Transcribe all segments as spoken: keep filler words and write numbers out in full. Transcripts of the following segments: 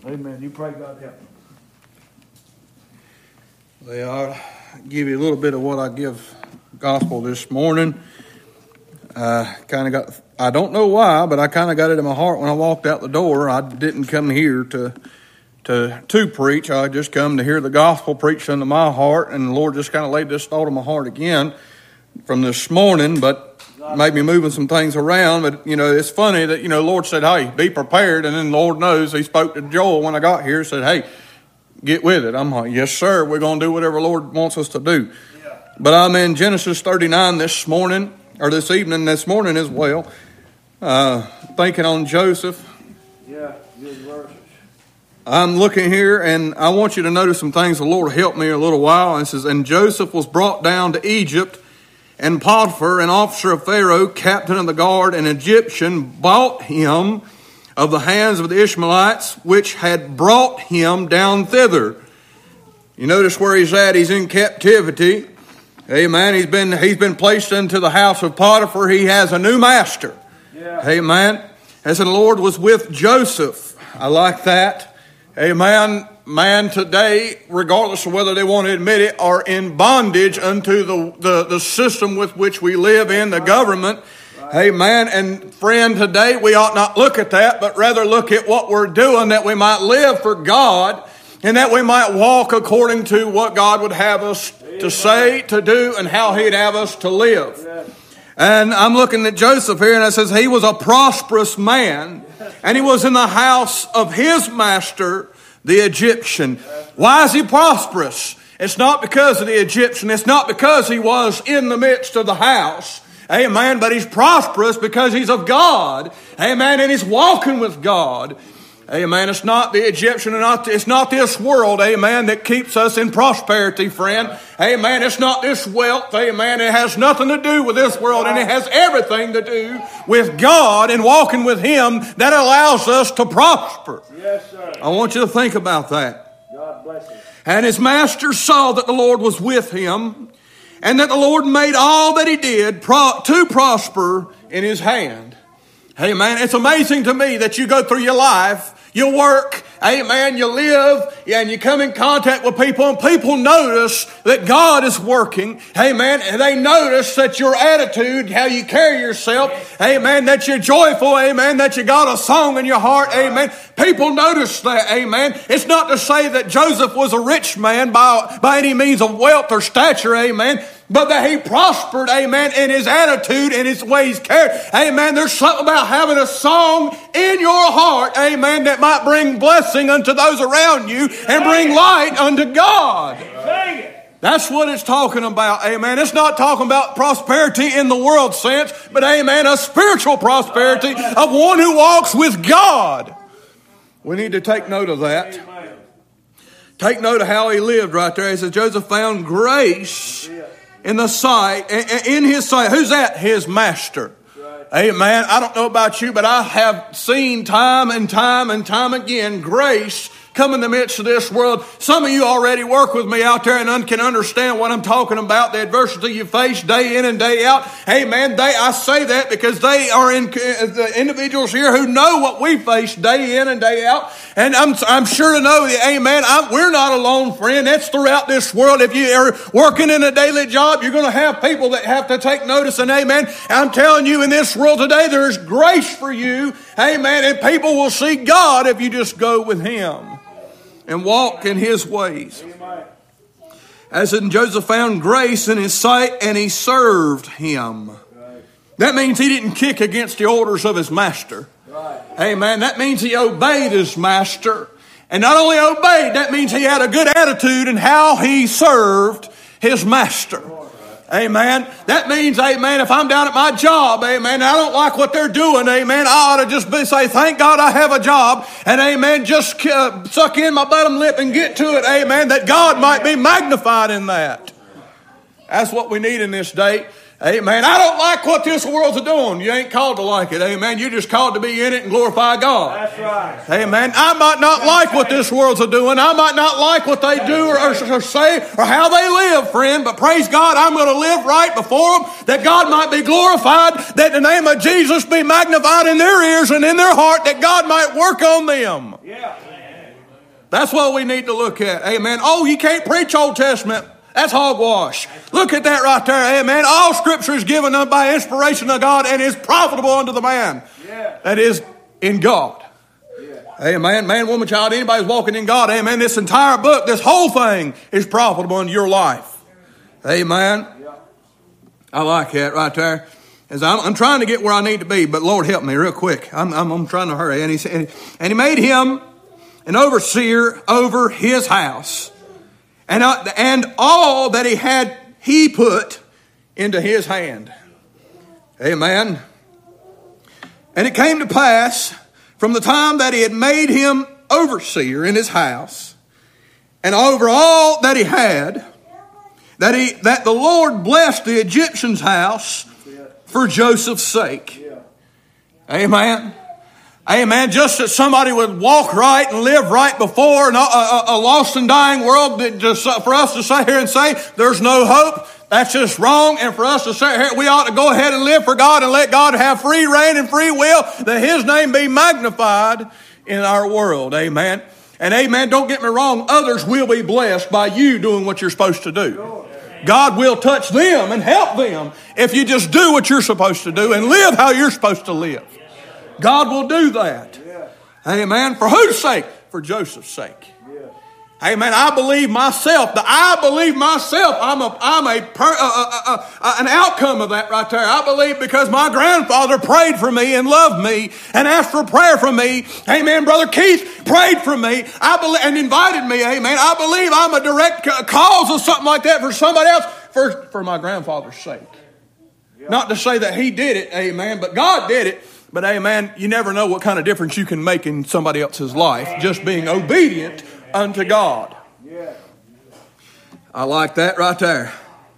Amen. You pray God help me. Well, I'll give you a little bit of what I give gospel this morning. Uh, kind of got, I don't know why, but I kind of got it in my heart when I walked out the door. I didn't come here to to to preach. I just come to hear the gospel preached into my heart, and the Lord just kind of laid this thought in my heart again from this morning, but made me moving some things around. But, you know, it's funny that, you know, the Lord said, hey, be prepared. And then the Lord knows, He spoke to Joel when I got here, said, hey, get with it. I'm like, yes, sir. We're going to do whatever the Lord wants us to do. Yeah. But I'm in Genesis thirty-nine this morning, or this evening, this morning as well, uh, thinking on Joseph. Yeah, good verses. I'm looking here, and I want you to notice some things. The Lord helped me a little while. And it says, and Joseph was brought down to Egypt, and Potiphar, an officer of Pharaoh, captain of the guard, an Egyptian, bought him of the hands of the Ishmaelites, which had brought him down thither. You notice where he's at. He's in captivity. Amen. He's been he's been placed into the house of Potiphar. He has a new master. Yeah. Amen. As the Lord was with Joseph. I like that. Amen. Man today, regardless of whether they want to admit it, are in bondage unto the, the, the system with which we live in, the government. Amen. And friend, today we ought not look at that, but rather look at what we're doing, that we might live for God and that we might walk according to what God would have us to say, to do, and how He'd have us to live. And I'm looking at Joseph here, and it says he was a prosperous man, and he was in the house of his master, the Egyptian. Why is he prosperous? It's not because of the Egyptian. It's not because he was in the midst of the house. Amen. But he's prosperous because he's of God. Amen. And he's walking with God. Amen. It's not the Egyptian, and not, it's not this world, amen, that keeps us in prosperity, friend. Amen. It's not this wealth, amen. It has nothing to do with this world, and it has everything to do with God and walking with Him that allows us to prosper. Yes, sir. I want you to think about that. God bless you. And his master saw that the Lord was with him, and that the Lord made all that he did pro- to prosper in his hand. Amen. It's amazing to me that you go through your life, you work, amen, you live, and you come in contact with people, and people notice that God is working, amen, and they notice that your attitude, how you carry yourself, amen, that you're joyful, amen, that you got a song in your heart, amen. People notice that, amen. It's not to say that Joseph was a rich man by, by any means of wealth or stature, amen, but that he prospered, amen, in his attitude and his way he's carried. Amen. There's something about having a song in your heart, amen, that might bring blessing unto those around you and bring light unto God. That's what it's talking about, amen. It's not talking about prosperity in the world sense, but, amen, a spiritual prosperity of one who walks with God. We need to take note of that. Take note of how he lived right there. He says, Joseph found grace in the sight, in his sight. Who's that? His master. Right. Amen. I don't know about you, but I have seen time and time and time again grace come in the midst of this world. Some of you already work with me out there and can understand what I'm talking about, the adversity you face day in and day out. Amen. They, I say that because they are in, the individuals here who know what we face day in and day out. And I'm, I'm sure to know that, amen, I'm, we're not alone, friend. That's throughout this world. If you are working in a daily job, you're going to have people that have to take notice. And amen, I'm telling you, in this world today, there's grace for you. Amen. And people will see God if you just go with Him and walk in His ways. As in Joseph found grace in his sight, and he served him. That means he didn't kick against the orders of his master. Amen. That means he obeyed his master. And not only obeyed, that means he had a good attitude in how he served his master. Amen. That means, amen, if I'm down at my job, amen, I don't like what they're doing, amen, I ought to just be, say, thank God I have a job, and amen, just uh, suck in my bottom lip and get to it, amen, that God might be magnified in that. That's what we need in this day. Amen. I don't like what this world's doing. You ain't called to like it. Amen. You're just called to be in it and glorify God. That's right. Amen. I might not like what this world's doing. I might not like what they do or, or say or how they live, friend. But praise God, I'm going to live right before them, that God might be glorified, that the name of Jesus be magnified in their ears and in their heart, that God might work on them. Yeah. That's what we need to look at. Amen. Oh, you can't preach Old Testament. That's hogwash. Look at that right there. Amen. All Scripture is given by inspiration of God and is profitable unto the man. Yeah. That is in God. Yeah. Amen. Man, woman, child, anybody's walking in God. Amen. This entire book, this whole thing is profitable in your life. Amen. Yeah. I like that right there. As I'm, I'm trying to get where I need to be, but Lord help me real quick. I'm, I'm, I'm trying to hurry. And he said, and he made him an overseer over his house, and uh, and all that he had he put into his hand. Amen. And it came to pass from the time that he had made him overseer in his house, and over all that he had, that he that the Lord blessed the Egyptian's house for Joseph's sake. Yeah. Amen. Amen. Just that somebody would walk right and live right before a, a, a lost and dying world, that just for us to sit here and say there's no hope, that's just wrong. And for us to sit here, we ought to go ahead and live for God and let God have free reign and free will, that His name be magnified in our world. Amen. And amen, don't get me wrong, others will be blessed by you doing what you're supposed to do. God will touch them and help them if you just do what you're supposed to do and live how you're supposed to live. God will do that. Amen. For whose sake? For Joseph's sake. Amen. I believe myself. The I believe myself. I'm a I'm a, per, uh, uh, uh, uh, an outcome of that right there. I believe because my grandfather prayed for me and loved me and asked for prayer for me. Amen. Brother Keith prayed for me. I believe and invited me. Amen. I believe I'm a direct cause of something like that for somebody else for for my grandfather's sake. Yep. Not to say that he did it. Amen. But God did it. But amen. You never know what kind of difference you can make in somebody else's life just being obedient unto God. Yeah. I like that right there.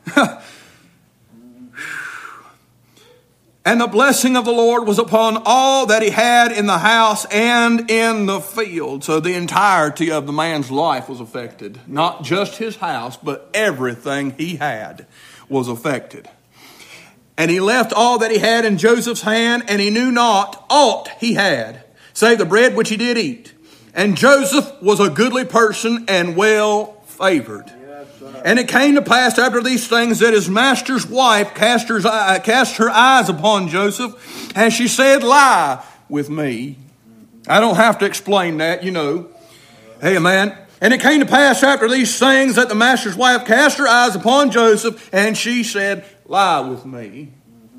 And the blessing of the Lord was upon all that he had in the house and in the field. So the entirety of the man's life was affected. Not just his house, but everything he had was affected. And he left all that he had in Joseph's hand, and he knew not aught he had, save the bread which he did eat. And Joseph was a goodly person and well favored. Yes, sir. And it came to pass after these things that his master's wife cast her, uh, cast her eyes upon Joseph, and she said, "Lie with me." I don't have to explain that, you know. Amen. And it came to pass after these things that the master's wife cast her eyes upon Joseph, and she said, "Lie with me."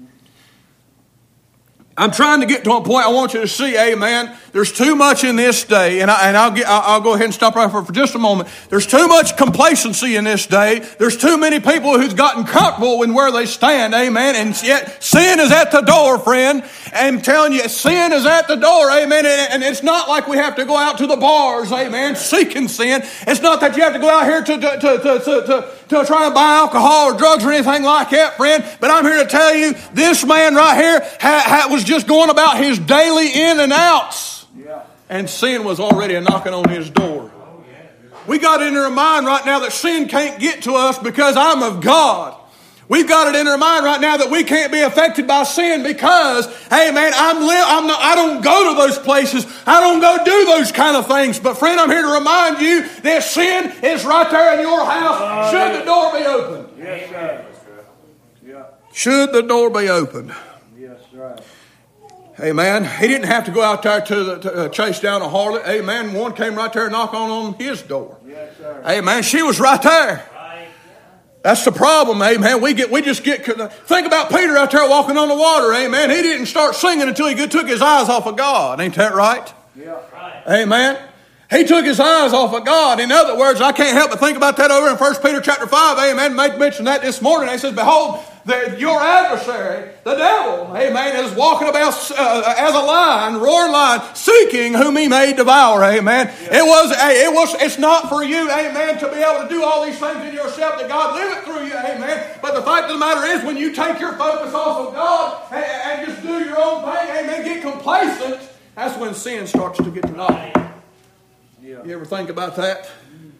I'm trying to get to a point I want you to see, amen. There's too much in this day, and, I, and I'll, get, I'll, I'll go ahead and stop right for, for just a moment. There's too much complacency in this day. There's too many people who's gotten comfortable in where they stand, amen. And yet sin is at the door, friend. I'm telling you, sin is at the door, amen. And, and it's not like we have to go out to the bars, amen, seeking sin. It's not that you have to go out here to, to, to, to, to, to, to try and buy alcohol or drugs or anything like that, friend. But I'm here to tell you, this man right here ha, ha, was just going about his daily in and outs. Yeah. And sin was already a knocking on his door. We got it in our mind right now that sin can't get to us because I'm of God. We've got it in our mind right now that we can't be affected by sin because, hey man, I'm, li- I'm not, I don't go to those places. I don't go do those kind of things. But friend, I'm here to remind you that sin is right there in your house. Should the door be opened? Yes, sir. Yeah. Should the door be opened? Yes, right. Amen. He didn't have to go out there to, the, to uh, chase down a harlot. Amen. One came right there and knocked on, on his door. Yes, sir. Amen. She was right there. That's the problem, amen. We get, we just get, think about Peter out there walking on the water, amen. He didn't start singing until he took his eyes off of God. Ain't that right? Yeah. Right. Amen. He took his eyes off of God. In other words, I can't help but think about that over in First Peter chapter five, amen. Make mention that this morning. It says, "Behold, the, your adversary, the devil, amen, is walking about uh, as a lion, roaring lion, seeking whom he may devour, amen." Yeah. It was, it was, it's not for you, amen, to be able to do all these things in yourself that God liveth through you, amen. But the fact of the matter is, when you take your focus off of God and, and just do your own thing, amen, get complacent, that's when sin starts to get to knock. Yeah. You ever think about that?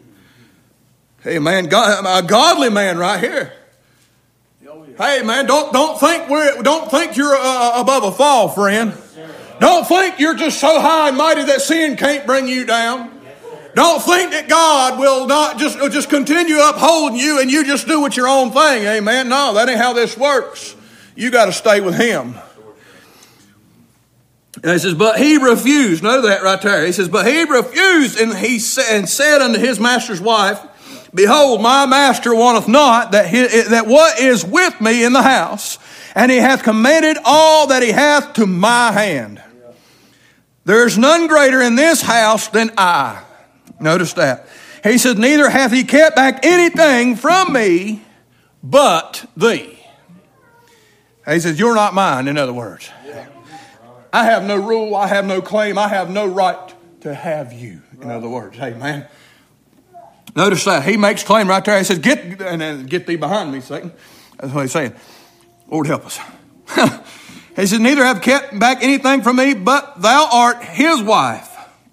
Hey man, God, a godly man right here. Oh, yeah. Hey man, don't don't think we're don't think you're uh, above a fall, friend. Don't think you're just so high and mighty that sin can't bring you down. Don't think that God will not just, will just continue upholding you and you just do with your own thing. Amen. No, that ain't how this works. You got to stay with Him. And he says, but he refused. Know that right there. He says, but he refused, and he sa- and said unto his master's wife, behold, my master wanteth not that, he, that what is with me in the house, and he hath committed all that he hath to my hand. There is none greater in this house than I. Notice that. He said, neither hath he kept back anything from me but thee. He says, you're not mine, in other words. I have no rule, I have no claim, I have no right to have you, in other words. Amen. Notice that. He makes claim right there. He says, get, and then get thee behind me, Satan. That's what he's saying. Lord, help us. He says, neither have kept back anything from me, but thou art his wife.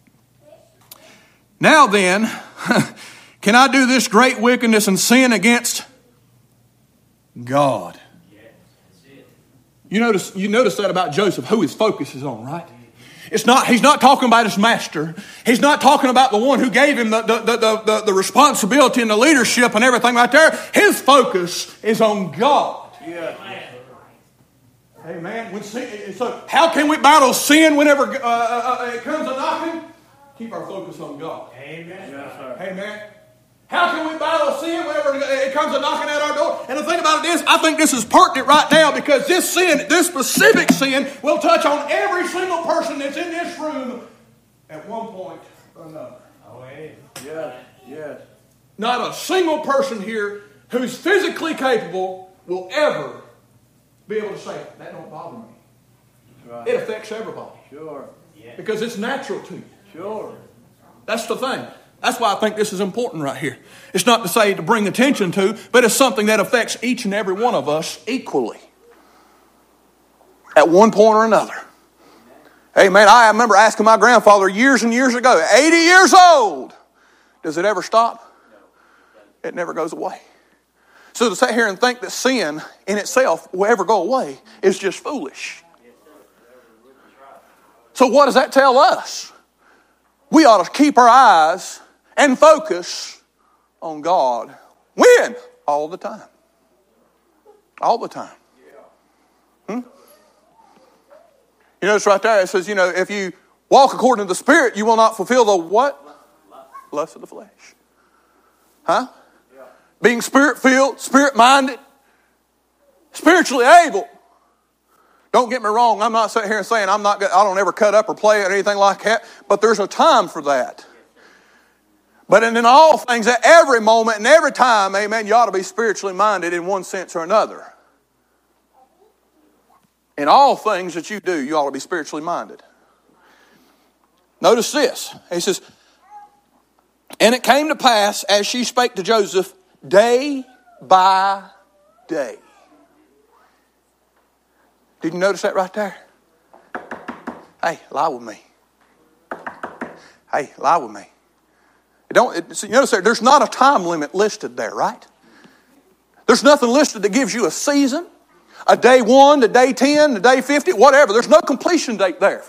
Now then, can I do this great wickedness and sin against God? You notice, you notice that about Joseph, who his focus is on, right? It's not, he's not talking about his master. He's not talking about the one who gave him the, the, the, the, the responsibility and the leadership and everything right there. His focus is on God. Yeah. Amen. When sin, so how can we battle sin whenever uh, uh, it comes a knocking? Keep our focus on God. Amen. Yes, sir. Amen. How can we battle sin whenever it comes a knocking at our door? And the thing about it is, I think this is pertinent right now because this sin, this specific sin, will touch on every single person that's in this room at one point or another. Oh, yeah. Yes, yes. Not a single person here who's physically capable will ever be able to say, that don't bother me. Right. It affects everybody. Sure. Because it's natural to you. Sure. That's the thing. That's why I think this is important right here. It's not to say to bring attention to, but it's something that affects each and every one of us equally. At one point or another. Hey man, I remember asking my grandfather years and years ago, eighty years old, does it ever stop? It never goes away. So to sit here and think that sin in itself will ever go away is just foolish. So what does that tell us? We ought to keep our eyes and focus on God. When? All the time. All the time. Hmm? You notice right there, it says, you know, if you walk according to the Spirit, you will not fulfill the what? Lust of the flesh. Huh? Being Spirit-filled, Spirit-minded, spiritually able. Don't get me wrong, I'm not sitting here and saying I'm not, I don't ever cut up or play or anything like that, but there's a time for that. But in, in all things, at every moment and every time, amen, you ought to be spiritually minded in one sense or another. In all things that you do, you ought to be spiritually minded. Notice this. He says, and it came to pass as she spake to Joseph day by day. Did you notice that right there? Hey, lie with me. Hey, lie with me. It don't, it, so you notice there, there's not a time limit listed there, right? There's nothing listed that gives you a season, a day one, a day ten, a day fifty, whatever. There's no completion date there.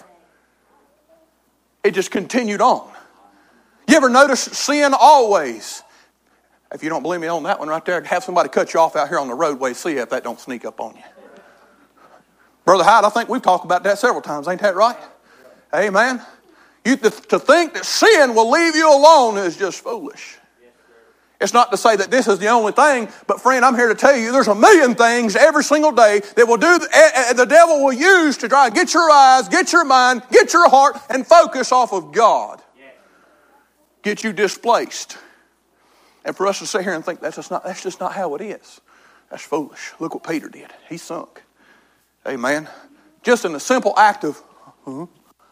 It just continued on. You ever notice sin always? If you don't believe me on that one right there, have somebody cut you off out here on the roadway, see if that don't sneak up on you. Brother Hyde, I think we've talked about that several times. Ain't that right? Amen. You to, to think that sin will leave you alone is just foolish. It's not to say that this is the only thing, but friend, I'm here to tell you there's a million things every single day that will do the, the devil will use to try and get your eyes, get your mind, get your heart, and focus off of God. Get you displaced. And for us to sit here and think that's just not that's just not how it is. That's foolish. Look what Peter did. He sunk. Amen. Just in the simple act of, huh?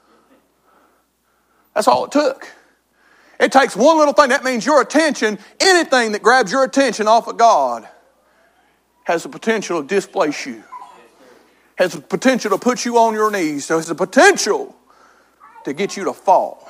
That's all it took. It takes one little thing. That means your attention, anything that grabs your attention off of God has the potential to displace you. Has the potential to put you on your knees. So has the potential to get you to fall.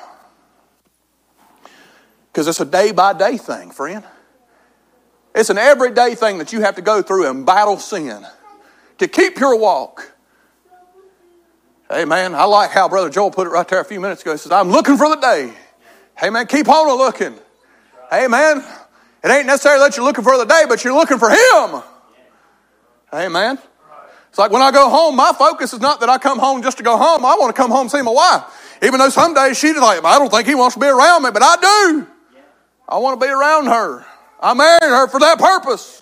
Because it's a day-by-day thing, friend. It's an everyday thing that you have to go through and battle sin. To keep your walk. Hey man, I like how Brother Joel put it right there a few minutes ago. He says, I'm looking for the day Hey, man, keep on looking. Hey, man, it ain't necessarily that you're looking for the day, but you're looking for Him. Hey, man. It's like when I go home, my focus is not that I come home just to go home. I want to come home and see my wife. Even though some days she's like, I don't think he wants to be around me, but I do. I want to be around her. I married her for that purpose.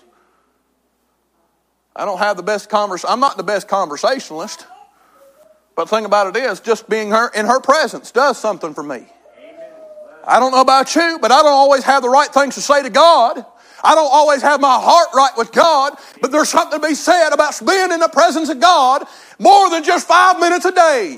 I don't have the best convers. I'm not the best conversationalist. But the thing about it is, just being her in her presence does something for me. I don't know about you, but I don't always have the right things to say to God. I don't always have my heart right with God, but there's something to be said about being in the presence of God more than just five minutes a day.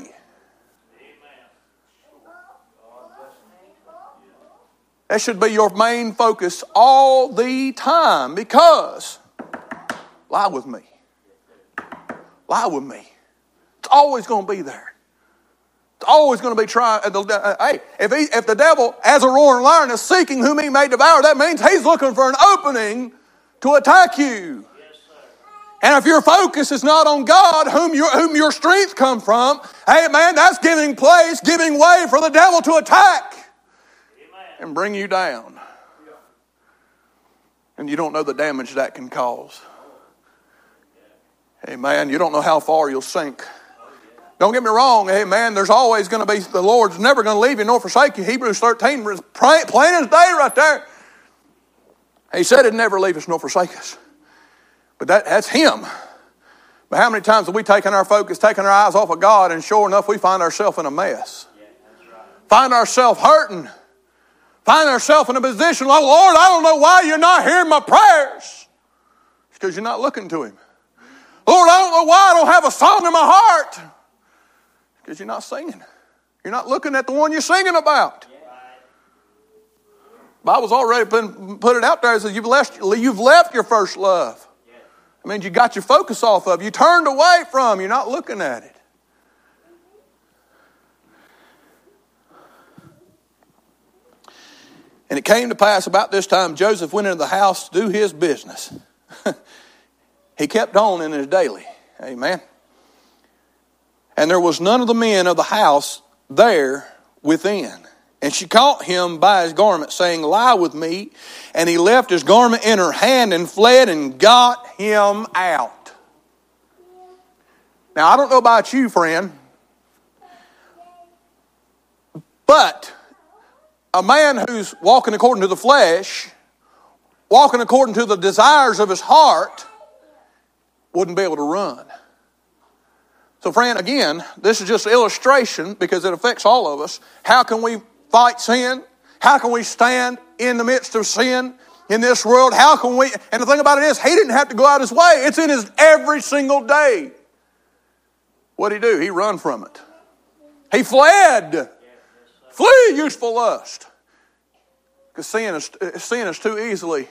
That should be your main focus all the time, because lie with me. Lie with me. It's always going to be there. It's always going to be trying. Hey, if, he, if the devil, as a roaring lion, is seeking whom he may devour, that means he's looking for an opening to attack you. Yes, and if your focus is not on God, whom your, whom your strength comes from, hey, man, that's giving place, giving way for the devil to attack. Amen. And bring you down. And you don't know the damage that can cause. Hey, man, you don't know how far you'll sink. Don't get me wrong, hey man, there's always going to be, the Lord's never going to leave you nor forsake you. Hebrews thirteen, plain as day right there. He said he'd never leave us nor forsake us. But that, that's Him. But how many times have we taken our focus, taken our eyes off of God, and sure enough we find ourselves in a mess. Yeah, that's right. Find ourselves hurting. Find ourselves in a position like, Lord, I don't know why you're not hearing my prayers. It's because you're not looking to Him. Lord, I don't know why I don't have a song in my heart. Because you're not singing. You're not looking at the one you're singing about. The Bible's already been put it out there. It says you've left, you've left your first love. I mean, you got your focus off of. You turned away from. You're not looking at it. And it came to pass about this time, Joseph went into the house to do his business. He kept on in his daily. Amen. And there was none of the men of the house there within. And she caught him by his garment, saying, lie with me. And he left his garment in her hand and fled and got him out. Now, I don't know about you, friend, but a man who's walking according to the flesh, walking according to the desires of his heart, wouldn't be able to run. So friend, again, this is just an illustration because it affects all of us. How can we fight sin? How can we stand in the midst of sin in this world? How can we, and the thing about it is, he didn't have to go out his way. It's in his every single day. What did he do? He run from it. He fled. Flee useful lust. Because sin is, sin is too easily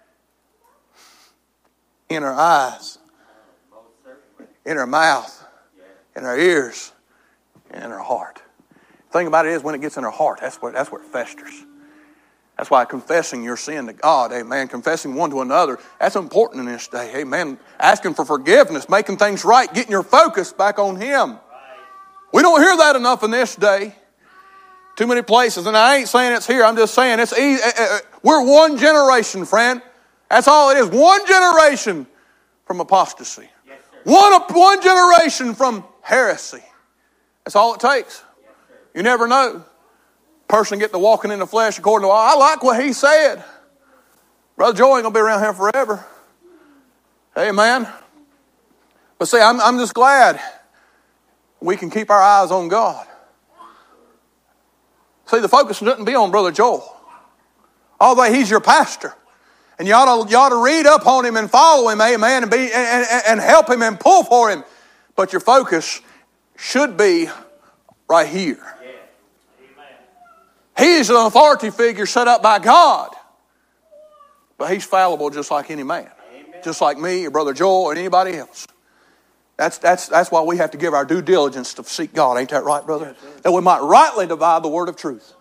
in our eyes, in our mouth, in our ears, and in our heart. The thing about it is, when it gets in our heart, that's where, that's where it festers. That's why confessing your sin to God, amen, confessing one to another, that's important in this day, amen. Asking for forgiveness, making things right, getting your focus back on Him. We don't hear that enough in this day. Too many places, and I ain't saying it's here, I'm just saying it's easy. We're one generation, friend. That's all it is, one generation from apostasy. Yes, one, one generation from heresy. That's all it takes. You never know. Person get to walking in the flesh according to, I like what he said. Brother Joe ain't going to be around here forever. Amen. But see, I'm, I'm just glad we can keep our eyes on God. See, the focus shouldn't be on Brother Joel. Although he's your pastor. And you ought to, you ought to read up on him and follow him, amen, and, be, and, and, and help him and pull for him. But your focus should be right here. Yeah. He is an authority figure set up by God. But he's fallible just like any man. Amen. Just like me or Brother Joel or anybody else. That's, that's, that's why we have to give our due diligence to seek God. Ain't that right, brother? Yes, that we might rightly divide the word of truth.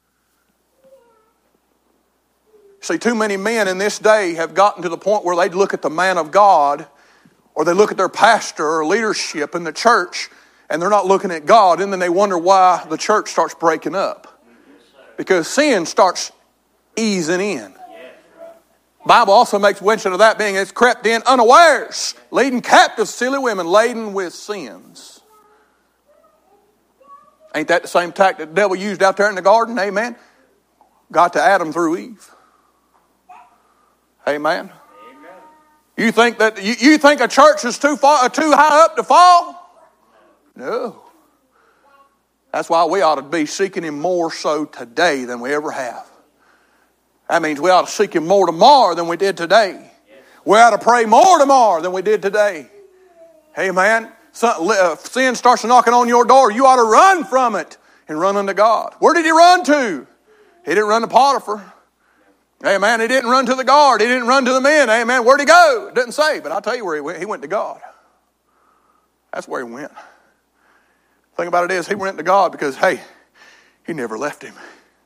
See, too many men in this day have gotten to the point where they look at the man of God, or they look at their pastor or leadership in the church, and they're not looking at God, and then they wonder why the church starts breaking up. Because sin starts easing in. The Bible also makes mention of that being it's crept in unawares, leading captive silly women laden with sins. Ain't that the same tactic the devil used out there in the garden? Amen. Got to Adam through Eve. Amen. You think that you, you think a church is too far, too high up to fall? No. That's why we ought to be seeking Him more so today than we ever have. That means we ought to seek Him more tomorrow than we did today. We ought to pray more tomorrow than we did today. Amen. So, uh, sin starts knocking on your door. You ought to run from it and run unto God. Where did he run to? He didn't run to Potiphar. Amen. He didn't run to the guard. He didn't run to the men. Amen. Where'd he go? It didn't say, but I'll tell you where he went. He went to God. That's where he went. The thing about it is, he went to God because, hey, He never left him.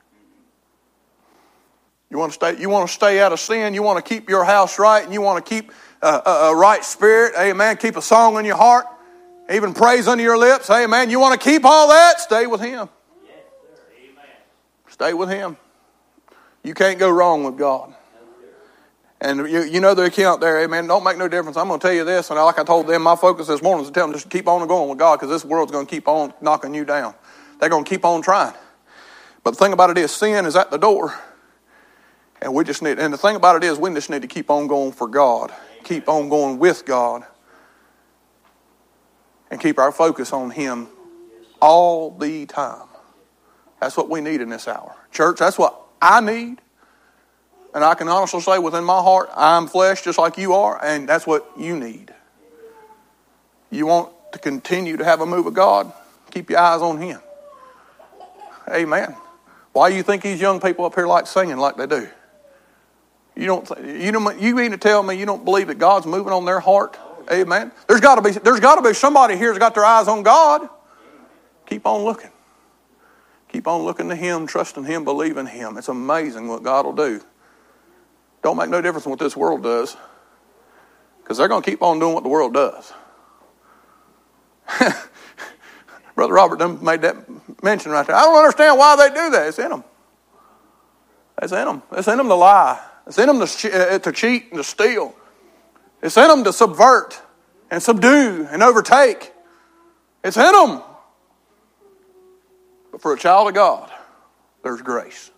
You want to stay, you want to stay out of sin. You want to keep your house right, and you want to keep a, a, a right spirit. Amen. Keep a song in your heart. Even praise under your lips. Amen. You want to keep all that? Stay with Him. Yes, sir. Amen. Stay with Him. You can't go wrong with God. And you, you know the account there, amen. Don't make no difference. I'm going to tell you this, and like I told them, my focus this morning is to tell them just keep on going with God, because this world's going to keep on knocking you down. They're going to keep on trying. But the thing about it is, sin is at the door. And we just need, and the thing about it is, we just need to keep on going for God. Keep on going with God. And keep our focus on Him all the time. That's what we need in this hour. Church, that's what I need. And I can honestly say within my heart, I'm flesh just like you are, and that's what you need. You want to continue to have a move of God? Keep your eyes on Him. Amen. Why do you think these young people up here like singing like they do? You don't. You don't. You mean to tell me you don't believe that God's moving on their heart? Amen. There's got to be. There's got to be somebody here that's got their eyes on God. Keep on looking. Keep on looking to Him, trusting Him, believing Him. It's amazing what God will do. Don't make no difference in what this world does, because they're going to keep on doing what the world does. Brother Robert done made that mention right there. I don't understand why they do that. It's in them. It's in them. It's in them to lie. It's in them to, to cheat and to steal. It's in them to subvert and subdue and overtake. It's in them. But for a child of God, there's grace.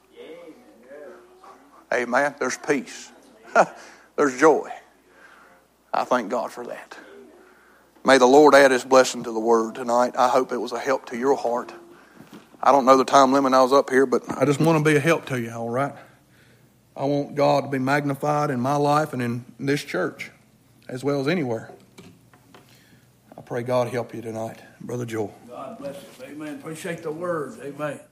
Amen. There's peace. There's joy. I thank God for that. May the Lord add His blessing to the word tonight. I hope it was a help to your heart. I don't know the time limit I was up here, but I just want to be a help to you, all right? I want God to be magnified in my life and in this church, as well as anywhere. I pray God help you tonight. Brother Joel. God bless you. Amen. Appreciate the word. Amen.